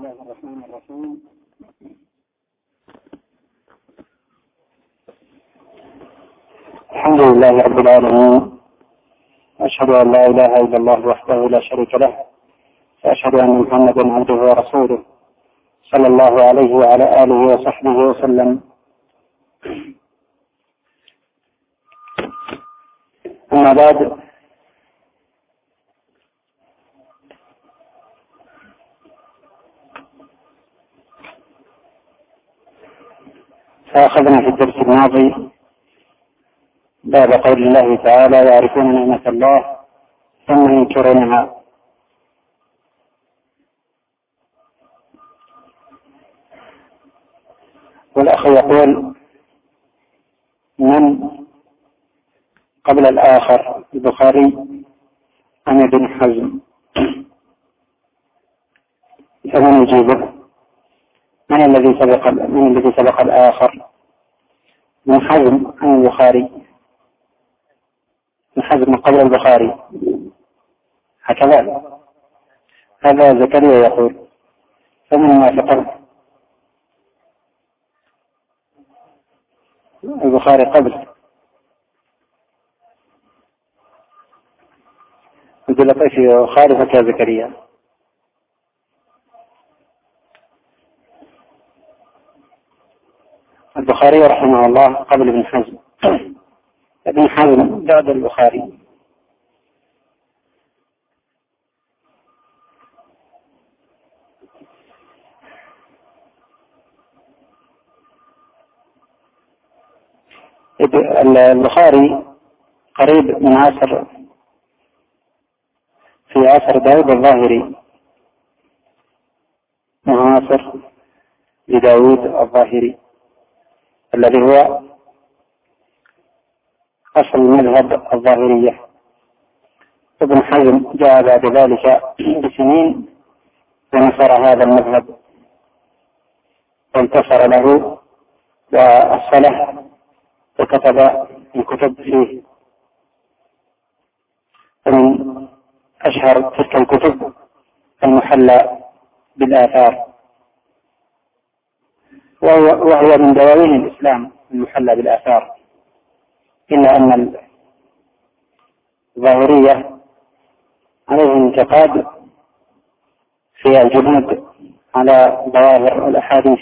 الله الرحمن الرحيم. الحمد لله رب العالمين، أشهد أن لا إله إلا الله وحده لا شريك له، وأشهد أن محمدا عبده ورسوله صلى الله عليه وعلى آله وصحبه وسلم. أما بعد، فأخذنا في الدرس الماضي باب قول الله تعالى: يعرفون نعمة الله ثم ينكرونها. والأخ يقول: من قبل الآخر، البخاري أم ابن حزم؟ فمن يجيبه؟ من الذي سبق الآخر، ابن حزم أم البخاري؟ ابن حزم قبل البخاري، هكذا هذا زكريا يقول. فمن وافقه؟ البخاري قبل. يقول لك في خالفك يا زكريا. البخاري رحمه الله قبل ابن حزم. ابن حزم بعد البخاري. البخاري قريب من عصر، في عصر داود الظاهري، معاصر لداود الظاهري الذي هو أصل مذهب الظاهرية. ابن حزم جاء بعد ذلك بسنين ونصر هذا المذهب وانتصر له وأصله وكتب الكتب فيه. ومن أشهر تلك الكتب المحلى بالآثار، وهو من دواوين الإسلام المحلى بالآثار، إلا أن الظاهرية عليهم انتقاد في الجهود على ظواهر الأحاديث.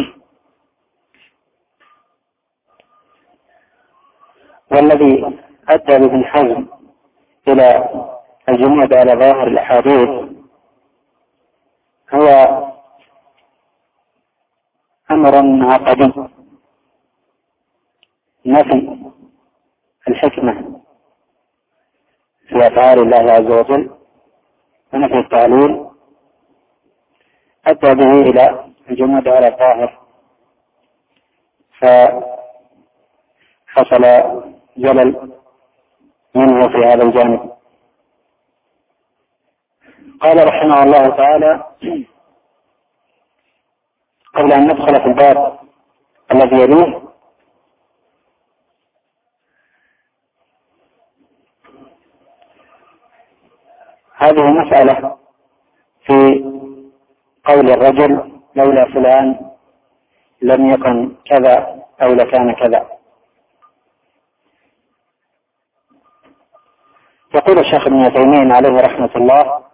والذي أدى ابن حزم إلى الجمود على ظواهر الأحاديث هو أمر عقدي: نفي الحكمة في أفعال الله عز وجل ونفي التعليل، أدى به إلى الجمود على الظاهر، فحصل جلل منه في هذا الجانب. قال رحمه الله تعالى: قبل أن ندخل في الباب الذي يليه، هذه مسألة في قول الرجل: لولا فلان لم يكن كذا أو لكان كذا. يقول الشيخ ابن تيمية عليه رحمة الله: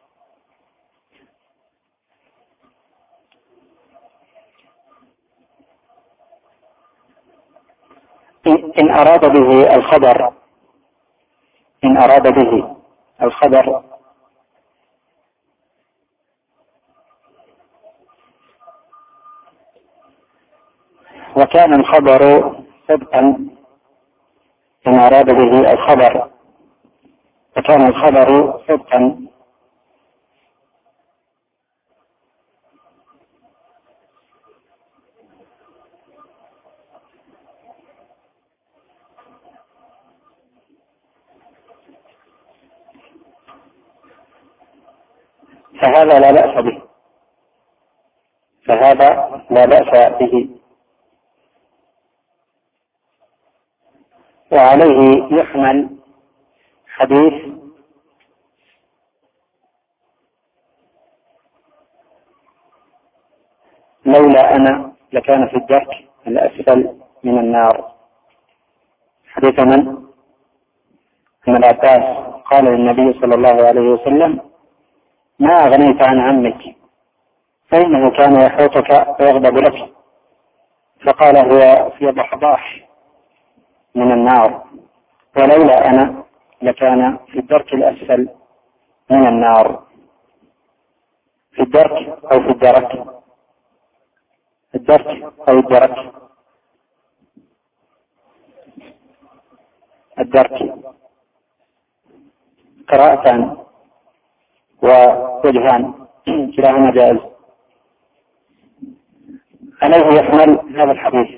إن أراد به الخبر وكان الخبر صدقا، إن أراد به الخبر وكان الخبر صدقا فهذا لا بأس به، وعليه يحمل حديث لولا أنا لكان في الدرك الأسفل من النار. حديث من العباس قال للنبي صلى الله عليه وسلم: ما أغنيت عن عمك فإنه كان يحوطك ويغضب لك. فقال: هو في ضحضاح من النار، ولولا أنا لكان في الدرك الأسفل من النار. في الدرك أو في الدرك؟ الدرك أو الدرك؟ الدرك. قراءتان ووجهان كلاهما جائز. عليه يحمل هذا الحديث،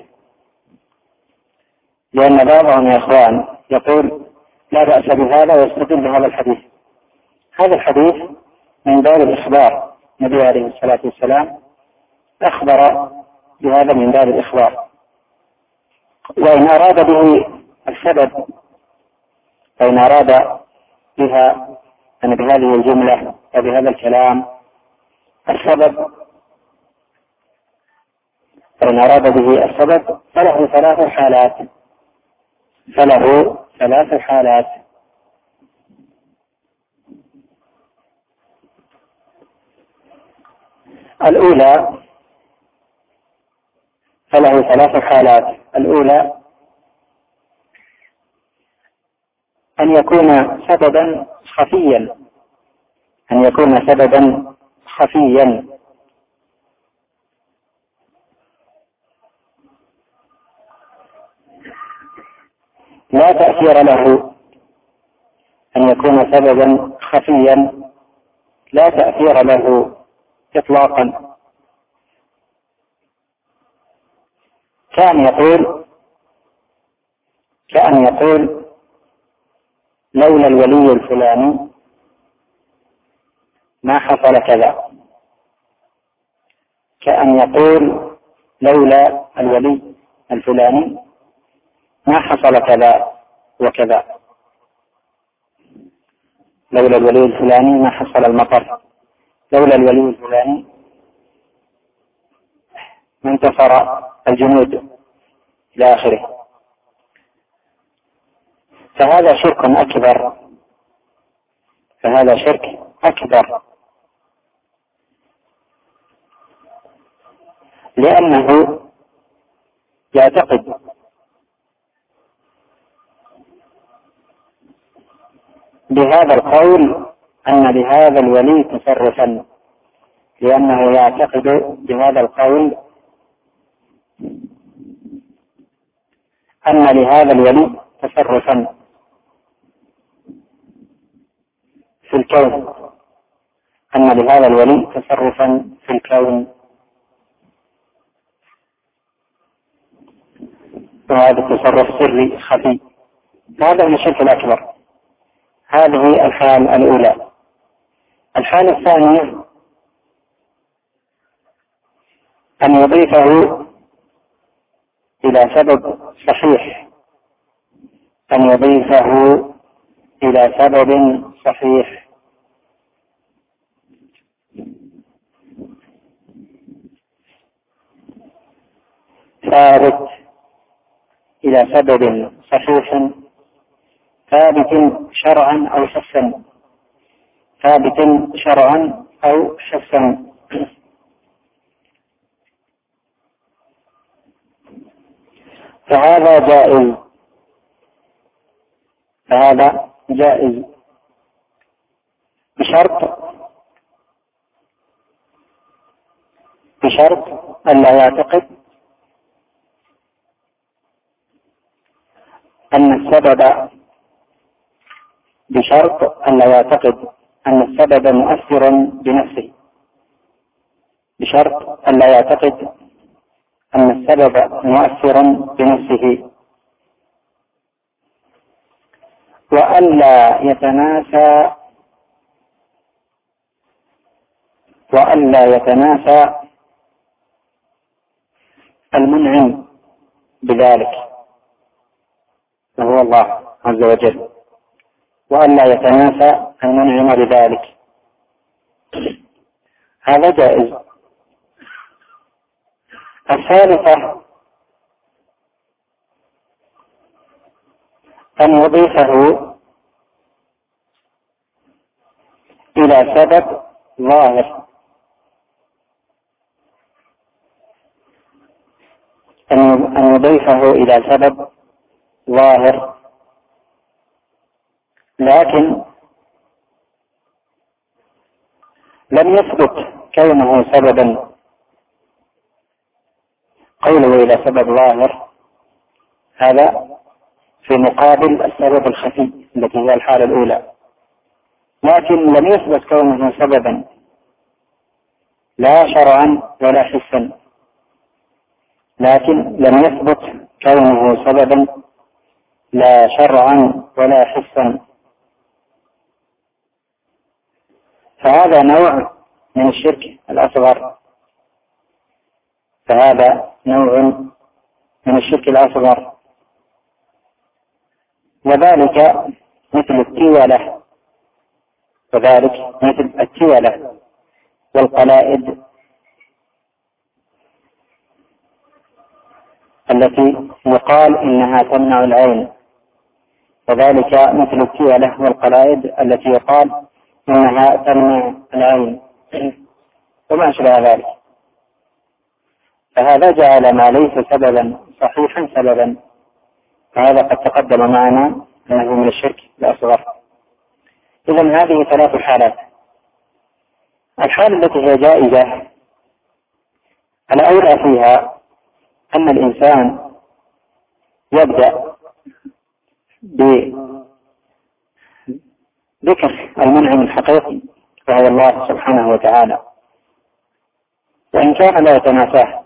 لأن بعضهم يا إخوان يقول لا بأس بهذا ويستدل بهذا الحديث. هذا الحديث من باب الإخبار، النبي عليه الصلاة والسلام أخبر بهذا من باب الإخبار، وإن أراد به السبب، وإن أراد بها أن بهذه الجملة وبهذا الكلام السبب، فإن أراد به السبب فله ثلاث حالات. الأولى أن يكون سببا خفيا، لا تأثير له، أن يكون سببا خفيا لا تأثير له إطلاقا، كأن يقول لولا الولي الفلاني ما حصل كذا، كأن يقول لولا الولي الفلاني ما حصل كذا وكذا، لولا الولي الفلاني ما حصل المطر، لولا الولي الفلاني ما انتصر الجنود إلى آخره. فهذا شرك أكبر، لأنه يعتقد بهذا القول أن لهذا الولي تصرفا، لأنه يعتقد بهذا القول أن لهذا الولي تصرفا في الكون، وهذا التصرف سري خفي. هذا هو الشرك الأكبر. هذه الحالة الأولى. الحالة الثانية أن يضيفه إلى سبب صحيح، ثابت، إلى سبب صحيح ثابت شرعا أو حسا. فهذا جائز بشرط أن لا يعتقد أن السبب مؤثر بنفسه، وألا يتناسى المنعم بذلك وهو الله عز وجل، وألا يتناسى المنعم بذلك. هذا جائز. الثالثة أن يضيفه إلى سبب ظاهر، أن يضيفه إلى سبب ظاهر، لكن لم يثبت كونه سببا. قوله إلى سبب ظاهر هذا في مقابل السبب الخفي التي هي الحالة الأولى، لكن لم يثبت كونه سببا لا شرعا ولا حسا، لكن لم يثبت كونه سببا لا شرعا ولا حسا، فهذا نوع من الشرك الأصغر، فهذا نوع من الشرك الأصغر. وذلك مثل التولة، وذلك مثل التولة والقلائد التي يقال إنها تمنع العين، وذلك مثل التولة والقلائد التي يقال إنها تمنع العين وما أشبه ذلك. فهذا جعل ما ليس سببا صحيحا سببا، فهذا قد تقدم معنا أنه من الشرك الأصغر. إذن هذه ثلاث حالات. الحالة التي هي جائزة الأولى فيها أن الإنسان يبدأ بذكر المنعم الحقيقي وهو الله سبحانه وتعالى، وإن كان لا يتناساه.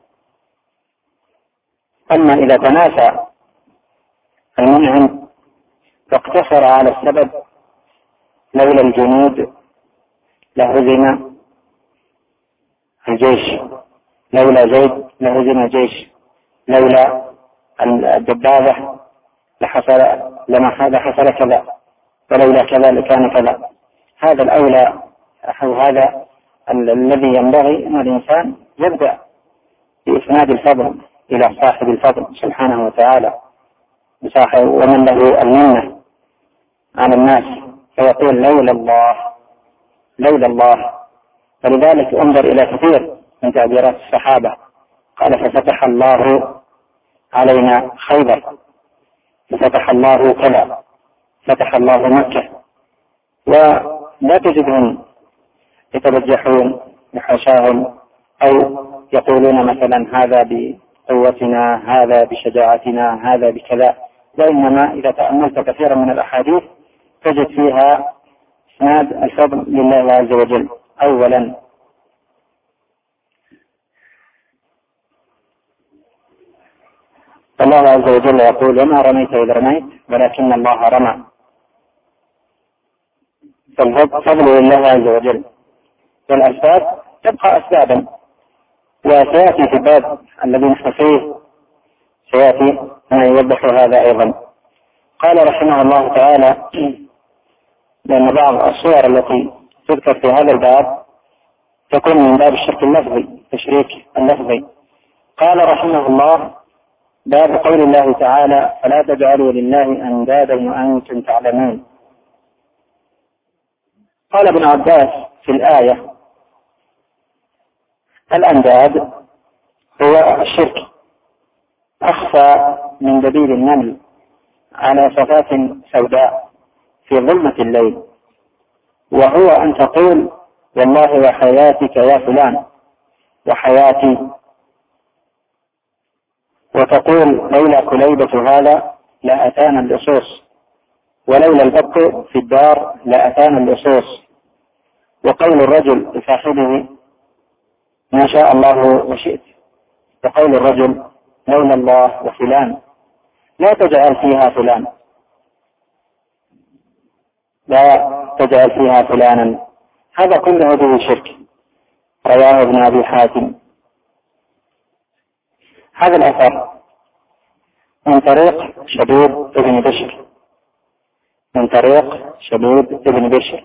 أما إذا تناسى المنعم واقتصر على السبب، لولا الجنود لهزم الجيش، لولا زيد لهزم الجيش، لولا الدبابة لما حصل كذا، ولولا كذا لكان كذا. هذا الأولى أو هذا الذي ينبغي أن الإنسان يبدأ بإسناد الفضل إلى صاحب الفضل سبحانه وتعالى، ومن له المنة على الناس، فيقول لولا الله لولا الله. ولذلك انظر إلى كثير من تعبيرات الصحابة، قال ففتح الله علينا خيبر، ففتح الله كذا، فتح الله مكة، ولا تجدهم يتبجحون بحاشاهم أو يقولون مثلا هذا بقوتنا، هذا بشجاعتنا، هذا بكذا، وإنما إذا تأملت كثيرا من الأحاديث تجد فيها إسناد الفضل لله عز وجل أولا. الله عز وجل يقول وما رميت إذ رميت ولكن الله رمى، فالفضل لله عز وجل، والأسباب تبقى أسبابا. وسيأتي في الباب الذي نحن فيه سيأتي ما يوضح هذا أيضا. قال رحمه الله تعالى لأن بعض الصور التي تذكر في هذا الباب تكون من باب الشرك اللفظي، تشريك اللفظي. قال رحمه الله باب قول الله تعالى فلا تجعلوا لله أندادا وأنتم تعلمون. قال ابن عباس في الآية الأنداد هو الشرك أخفى من دبيب النمل على صفات سوداء في ظلمة الليل، وهو أن تقول والله وحياتك يا فلان وحياتي، وتقول لولا كليبة هذا لأتانا اللصوص، ولولا البط في الدار لأتانا اللصوص. وقول الرجل لصاحبه ما شاء الله وشئت، وقول الرجل لولا الله وفلان، لا تجعل فيها فلان، لا تجعل فيها فلانا. هذا كله به شرك. رواه ابن أبي حاتم. هذا الأثر من طريق شبيب ابن بشر، من طريق شبيب ابن بشر،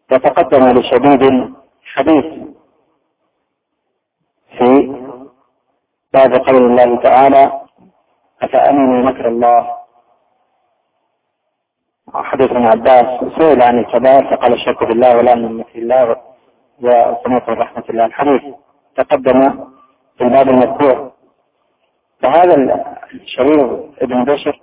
وتقدم لشبيب حديث في باب قول الله تعالى أفأمنوا مكر الله. حديث ابن عباس سئل عن الكبائر فقال الشرك بالله ولا من مثل الله وقنوط رحمة الله. الحديث تقدم في الباب المذكور. فهذا الشريف ابن بشر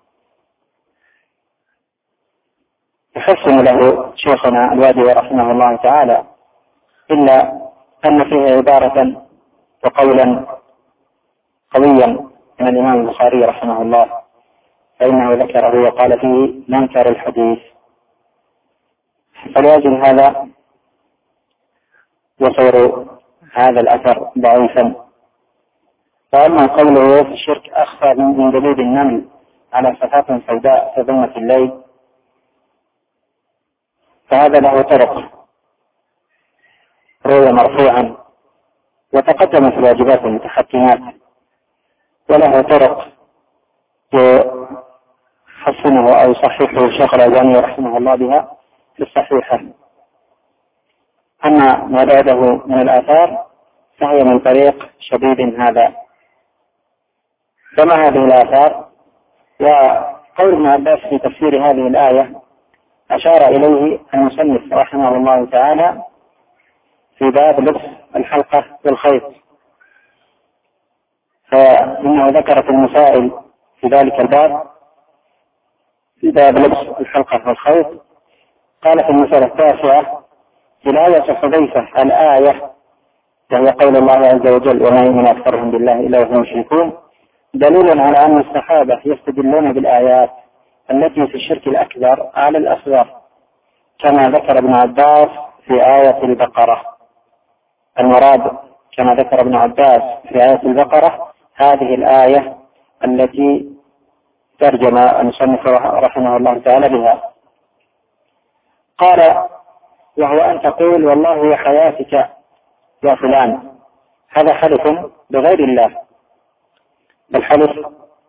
يحسن له شيخنا الوادي رحمه الله تعالى، إلا أن فيه عبارة وقولا قويا من الإمام البخاري رحمه الله، فإنه ذكره وقال فيه منكر الحديث، فلأجل هذا يصير هذا الأثر ضعيفا. وأما قوله في الشرك أخفى من دليل النمل على صفات سوداء في ظلمة الليل، فهذا له طرق روي مرفوعا وتقدم في الواجبات المتحكمات، وله طرق يحسنه أو يصححه الشيخ الألباني رحمه الله بها في الصحيحة. أما ما بعده من الآثار فهي من طريق شديد هذا. فما هذه الآثار؟ وقول ابن عباس في تفسير هذه الآية أشار إليه المصنف رحمه الله تعالى في باب لبس الحلقة والخيط، فإنه ذكر في المسائل في ذلك الباب في باب لبس الحلقة والخيط، قال في المسألة التاسعة تلاوة حذيفة الآية وهي قول الله عز وجل وما يؤمن أكثرهم بالله إلا وهم مشركون دليل على أن الصحابة يستدلون بالآيات التي في الشرك الأكبر على الأصغر، كما ذكر ابن عباس في آية البقرة. المراد كما ذكر ابن عباس في آية البقرة هذه الآية التي ترجم المصنف رحمه الله تعالى بها. قال وهو أن تقول والله حياتك يا فلان، هذا حلف بغير الله، الحلف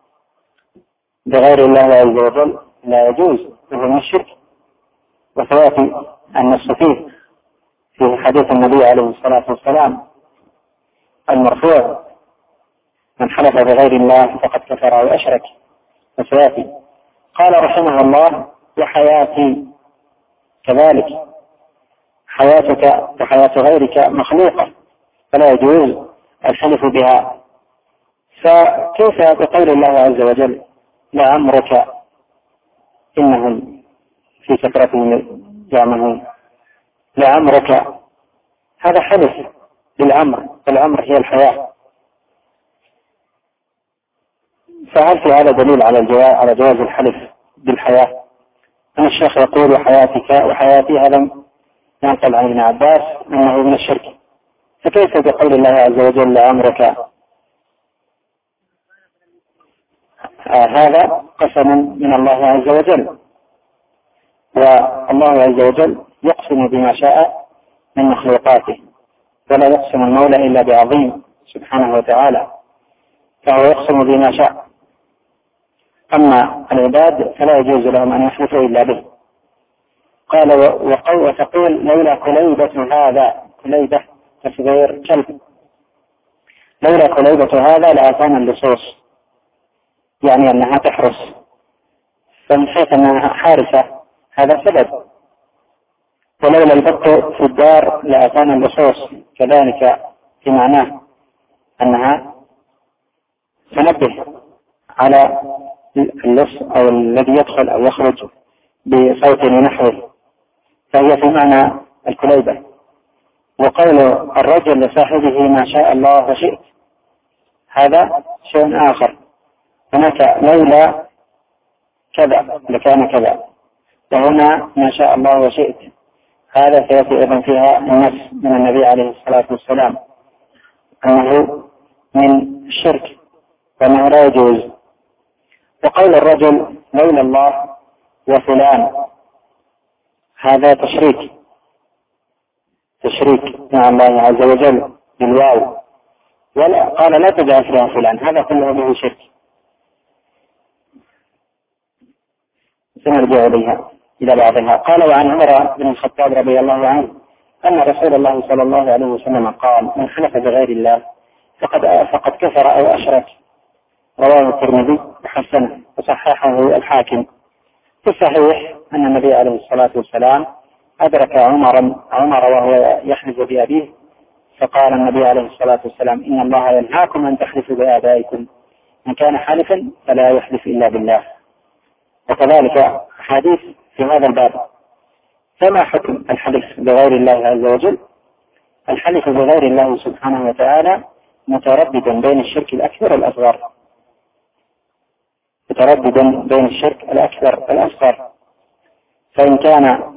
بغير الله عز وجل لا يجوز وهو من الشرك، وسيأتي النص فيه في حديث النبي عليه الصلاة والسلام المرفوع من حلف بغير الله فقد كفر وأشرك، وسيأتي. قال رحمه الله وحياتي كذلك، حياتك وحياة غيرك مخلوقة فلا يجوز الحلف بها. فكيف بقول الله عز وجل لعمرك إنهم في سكرتهم يعمهون، لعمرك هذا حلف بالعمر، والعمر هي الحياة. فهل في هذا دليل على جواز الحلف بالحياة؟ أن الشيخ يقول وحياتك وحياتي، هذا ينقل عن ابن عباس أنه من الشرك، فكيف بقول الله عز وجل لعمرك؟ هذا قسم من الله عز وجل، والله عز وجل يقسم بما شاء من مخلوقاته، ولا يقسم المولى إلا بعظيم سبحانه وتعالى، فهو يقسم بما شاء. أما العباد فلا يجوز لهم أن يحلفوا إلا به. قال وتقول لولا كليبة هذا، كليبة تصغير كلب، لولا كليبة هذا لأتانا اللصوص، يعني أنها تحرس، فمن حيث أنها حارسة هذا سبب. ولولا البط في الدار لأتانا اللصوص، كذلك في معناه أنها تنبه على اللص أو الذي يدخل أو يخرج بصوت ونحوه، فهي في معنى الكليبة. وقول الرجل لصاحبه ما شاء الله وشئت هذا شيء آخر، هناك لولا كذا لكان كذا، وهنا ما شاء الله وشئت، هذا سيأتي أيضا فيها النص من النبي عليه الصلاة والسلام أنه من الشرك وأنه لا يجوز. وقول الرجل لولا الله وفلان هذا تشريك مع الله عز وجل بالواو، ولا قال لا تجعل فيها فلان، هذا كله به شرك. سنرجع إلى بعضها. قال وعن عمر بن الخطاب رضي الله عنه أن رسول الله صلى الله عليه وسلم قال من حلف بغير الله فقد كفر أو أشرك. رواه الترمذي وحسنه وصححه الحاكم. في الصحيح أن النبي عليه الصلاة والسلام أدرك عمر وهو يحلف بأبيه، فقال النبي عليه الصلاة والسلام: إن الله ينهاكم أن تحلفوا بآبائكم، من كان حالفا فلا يحلف إلا بالله. وكذلك حديث في هذا الباب. فما حكم الحلف بغير الله عز وجل؟ الحلف بغير الله سبحانه وتعالى مترددا بين الشرك الأكبر والأصغر، مترددا بين الشرك الأكبر والأصغر. فإن كان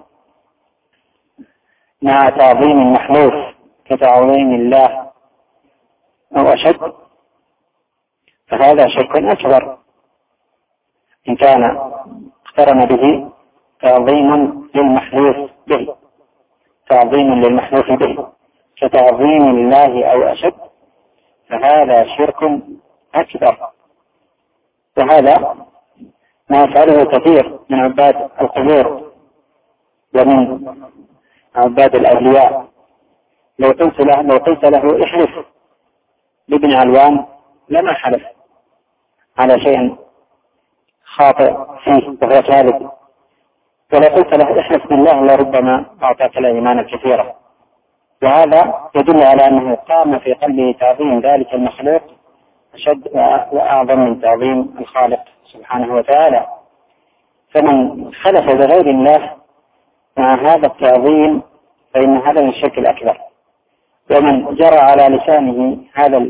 مع تعظيم المحلوف كتعظيم الله أو أشد فهذا شرك أكبر. إن كان اقترن به تعظيم للمحلوف به، تعظيم للمحلوف به كتعظيم الله أو أشد فهذا شرك أكبر. وهذا ما يفعله كثير من عباد القبور ومن عباد الأولياء. لو قلت له احلف بابن علوان لما حلف على شيء خاطئ فيه وهو كاذب، ولو قلت له احلف بالله لربما أعطاك الأيمان الكثيرة. وهذا يدل على أنه قام في قلبه تعظيم ذلك المخلوق أشد وأعظم من تعظيم الخالق سبحانه وتعالى. فمن حلف بغير الله مع هذا التعظيم فإن هذا من الشرك الأكبر. ومن جرى على لسانه هذا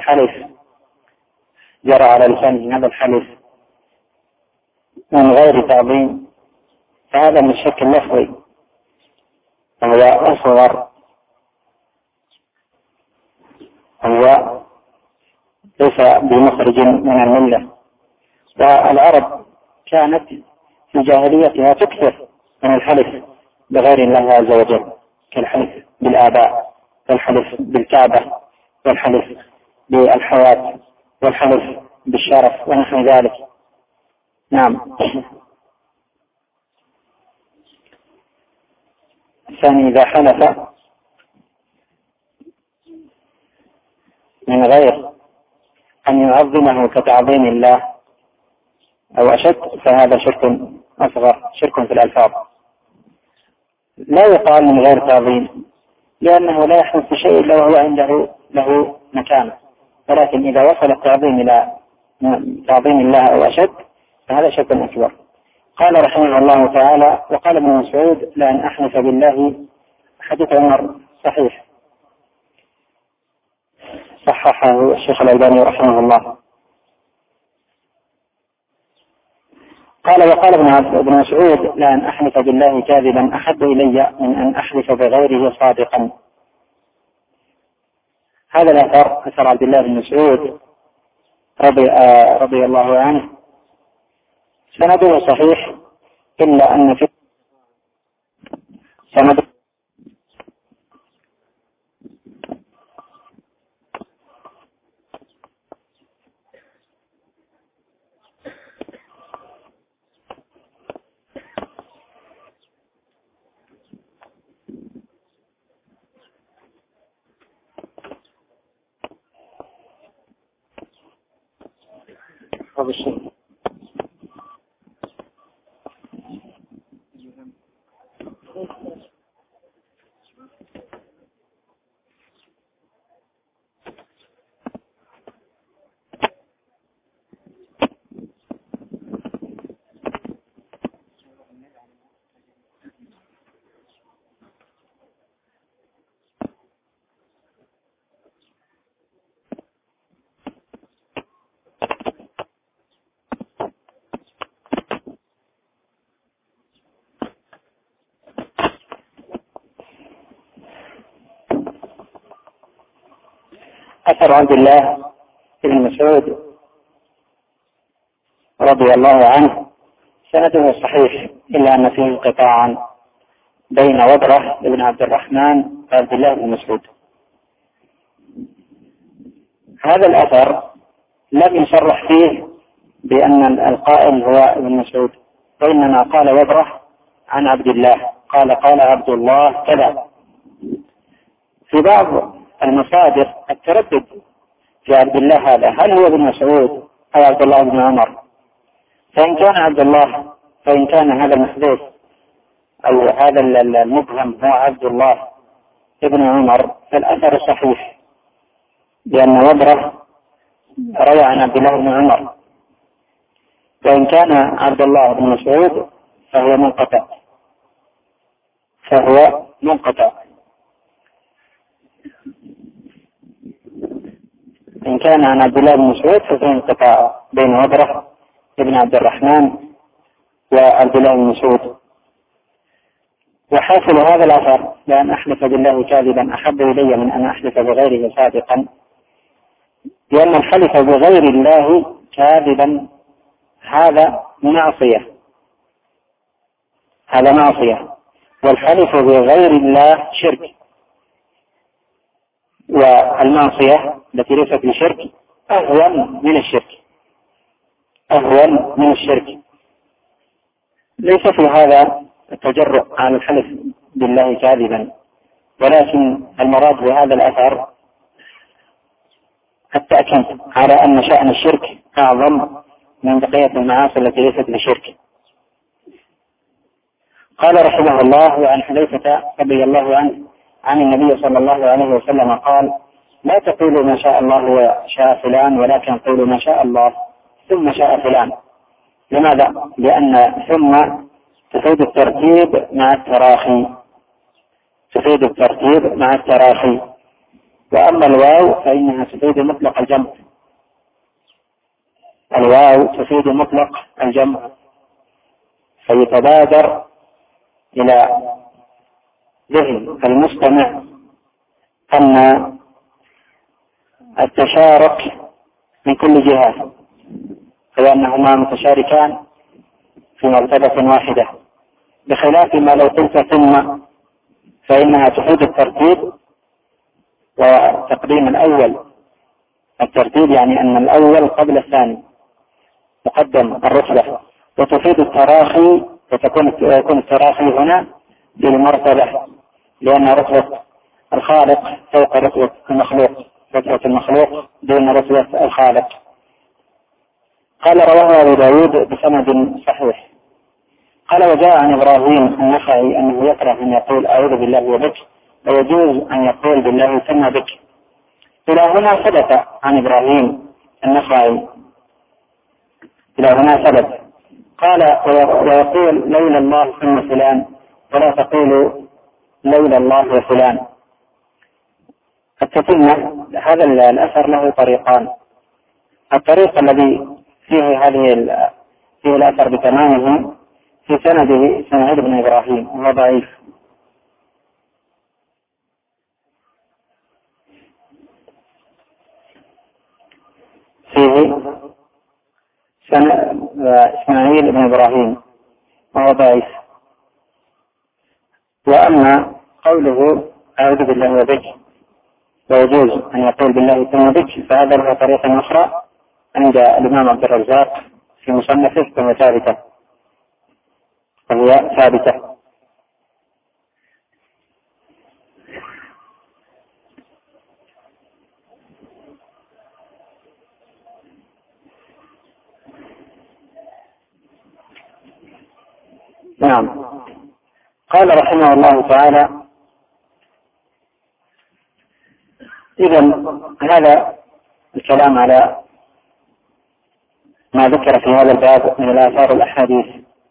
الحلف من غير تعظيم فهذا من الشرك اللفظي، وهو أصغر، هو ليس بمخرج من الملة. والعرب كانت في جاهليتها تكثر من الحلف بغير الله عز وجل، كالحلف بالآباء، والحلف بالكعبة، والحلف بالحياة، والحلف بالشرف ونحو ذلك. نعم. الثاني إذا حلف من غير أن يعظمه كتعظيم الله أو أشد فهذا شرك أصغر، شرك في الألفاظ. لا يقال من غير تعظيم لأنه لا يحدث بشيء إلا وهو عنده له مكانه، ولكن إذا وصل التعظيم إلى تعظيم الله أو أشد فهذا شرك أكبر. قال رحمه الله تعالى: وقال ابن مسعود: لأن أحلف بالله. حديث عمر صحيح، صححه الشيخ الألباني رحمه الله. قال: وقال ابن مسعود: لأن أحلف بالله كاذبا أحب إلي من أن أحلف بغيره صادقا. هذا الأثر أثر عبد الله بن مسعود رضي الله عنه سنده صحيح، إلا أن في سند هذا الشيء. أثر عبد الله بن مسعود رضي الله عنه سنده صحيح، إلا أن فيه انقطاعا بين وبرة بن عبد الرحمن وعبد الله بن مسعود. هذا الأثر لم يصرح فيه بأن القائل هو ابن مسعود، وإنما قال وبرة عن عبد الله، قال عبد الله كذا. في بعض المصادر التردد في عبد الله هذا هل هو ابن مسعود أو عبد الله بن عمر؟ فإن كان عبد الله، فإن كان هذا المحذوف أو هذا المبهم هو عبد الله ابن عمر فالأثر صحيح، لأن وبرة روى عن عبد الله بن عمر. وإن كان عبد الله بن مسعود فهو منقطع. إن كان عن عبد الله بن مسعود ففي انقطاع بين وبرة ابن عبد الرحمن وعبد الله بن مسعود. وحاصل هذا الأثر لأن أحلف بالله كاذبا أحب إلي من أن أحلف بغيره صادقا، لأن الحلف بغير الله كاذبا هذا معصية، والحلف بغير الله شرك، والمعصية التي ليست بشرك أهون من الشرك. ليس في هذا التجرؤ على الحلف بالله كاذبا، ولكن المراد بهذا الأثر التأكيد على أن شأن الشرك أعظم من بقية المعاصي التي ليست بشرك. قال رحمه الله: وعن حذيفة رضي الله عنه عن النبي صلى الله عليه وسلم قال: لا تقولوا ما شاء الله وشاء فلان، ولكن قولوا ما شاء الله ثم شاء فلان. لماذا؟ لأن ثم تفيد الترتيب مع التراخي، وأما الواو فإنها تفيد مطلق الجمع، فيتبادر إلى ذهن المستمع أن التشارك من كل جهة، فإنهما متشاركان في مرتبة واحدة، بخلاف ما لو قلت ثم فإنها تفيد الترتيب وتقديم الأول. الترتيب يعني أن الأول قبل الثاني، تقدم الرتبة، وتفيد التراخي، ويكون التراخي هنا بالمرتبة، لأن رتبة الخالق فوق رتبة المخلوق دون رتبة الخالق. قال: رواه أبو داود بسند صحيح. قال: وجاء عن إبراهيم النخعي أنه يكره أن يقول أعوذ بالله وبك، ويجوز أن يقول بالله ثم بك. إلى هنا ثبت عن إبراهيم النخعي، قال: ويقول لولا الله ثم فلان، ولا تقولوا لولا الله وفلان. التتمة هذا الأثر له طريقان. الطريق الذي فيه الأثر بتمامه في سنده إسماعيل بن إبراهيم، وهو ضعيف. فيه إسماعيل بن إبراهيم وهو ضعيف. وأما قوله أعوذ بالله وبك ويجوز أن يقول بالله ثم بك، فهذا له طريقة أخرى عند الإمام عبد الرزاق في مصنفه، وهي ثابتة. نعم. قال رحمه الله تعالى: إذن هذا الكلام على ما ذكر في هذا الباب من الآثار والأحاديث.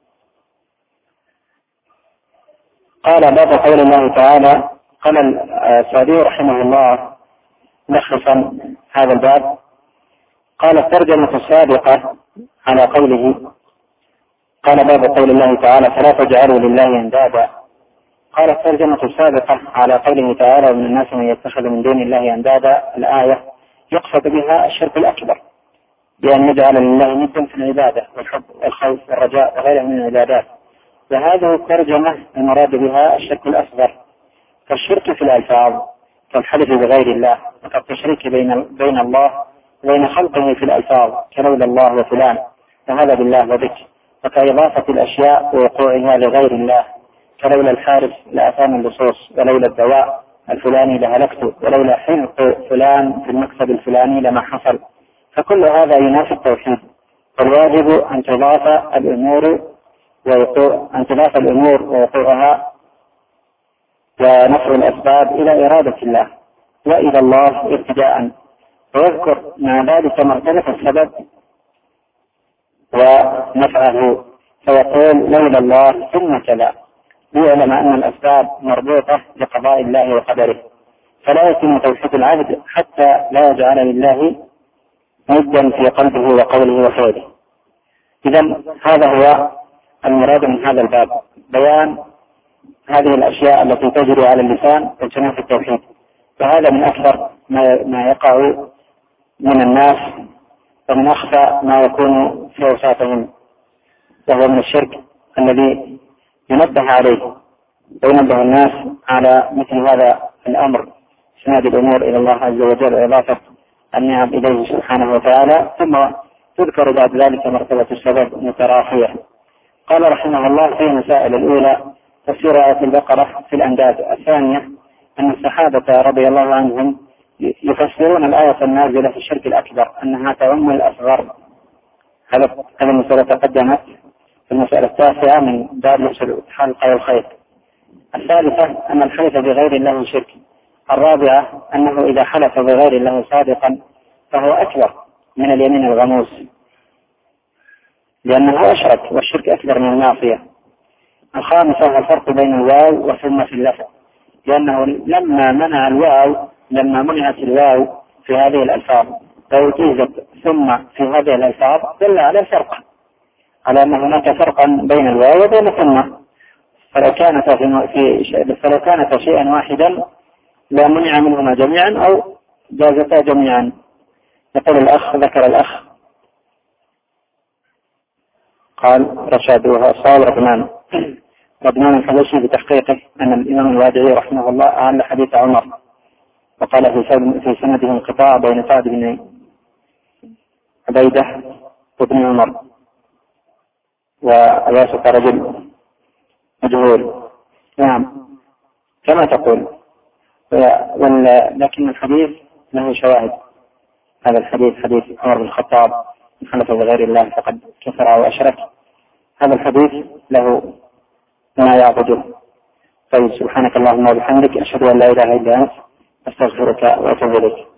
قال: باب قول الله تعالى. قال السعدي رحمه الله ملخصا هذا الباب، قال: الترجمة السابقة على قوله. قال: باب قول الله تعالى: فلا تجعلوا لله أندادا. قال: الترجمة السابقة على قوله تعالى: ومن الناس من يتخذ من دون الله أندادا. الآية يقصد بها الشرك الأكبر، بأن يجعل لله ندا في العبادة والحب والخوف والرجاء وغيرها من العبادات. وهذه الترجمة المراد بها الشرك الأصغر، كالشرك في الألفاظ، كالحلف بغير الله، وكالتشريك بين الله وبين خلقه في الألفاظ، كلولا الله وفلان، فهذا بالله وبك. وكإضافة الأشياء ووقوعها لغير الله، كلولا الحارس لآثام اللصوص، ولولا الدواء، الفلاني لهلكت، ولولا حنق فلان في المكتب الفلاني لما حصل. فكل هذا ينافي التوحيد. فالواجب أن تضاف الأمور ووقوعها ونفع الأسباب إلى إرادة الله وإلى الله ابتداء، ويذكر مع ذلك مرتبة السبب ونفعه، فيقول لولا الله ثم كذا، ليعلم أن الأسباب مربوطة بقضاء الله وقدره. فلا يتم توحيد العبد حتى لا يجعل لله مدا في قلبه وقوله وفعله. إذن هذا هو المراد من هذا الباب، بيان هذه الأشياء التي تجري على اللسان وتنافي التوحيد. وهذا من أكثر ما يقع من الناس ومن أخفى ما يكون في أوساطهم، وهو من الشرك الذي ينبه عليه وينبه الناس على مثل هذا الأمر، إسناد الأمور إلى الله عز وجل وإضافة النعم إليه سبحانه وتعالى، ثم تذكر بعد ذلك مرتبة السبب متراخية. قال رحمه الله في المسائل الأولى تفسير آية البقرة في الأنداد. الثانية أن الصحابة رضي الله عنهم يفسرون الآية النازلة في الشرك الأكبر أنها تعم الأصغر. هذه المسألة تقدمت في المسألة التاسعة من باب الحلقة والخيط. الثالثة أن الحلف بغير الله شرك. الرابعة أنه إذا حلف بغير الله صادقا فهو أكبر من اليمين الغموس، لأنه أشرك والشرك أكبر من المعصية. الخامسة هو الفرق بين الواو وثم في اللفظ، لأنه لما منعت الواو في هذه الألفاظ ووجدت ثم في هذه الألفاظ دل على الفرق، على أن هناك فرقا بين الواو وبين ثم. فلو كانت شيئا واحدا لا منع منهما جميعا أو جازتا جميعا. يقول الأخ، ذكر الأخ قال رشاد صال رضمان الحبشي بتحقيقه أن الإمام الوادعي رحمه الله أعل حديث عمر، وقال في سنده انقطاع بين سعد بن عبيدة وابن عمر، وأواسط رجل مجهول. نعم كما تقول، لكن الحديث له شواهد. هذا الحديث حديث عمر بن الخطاب من حلف بغير الله فقد كفر وأشرك، هذا الحديث له ما يعبده. طيب، سبحانك اللهم وبحمدك، أشهد أن لا إله إلا أنت، أستغفرك وأتوب إليك.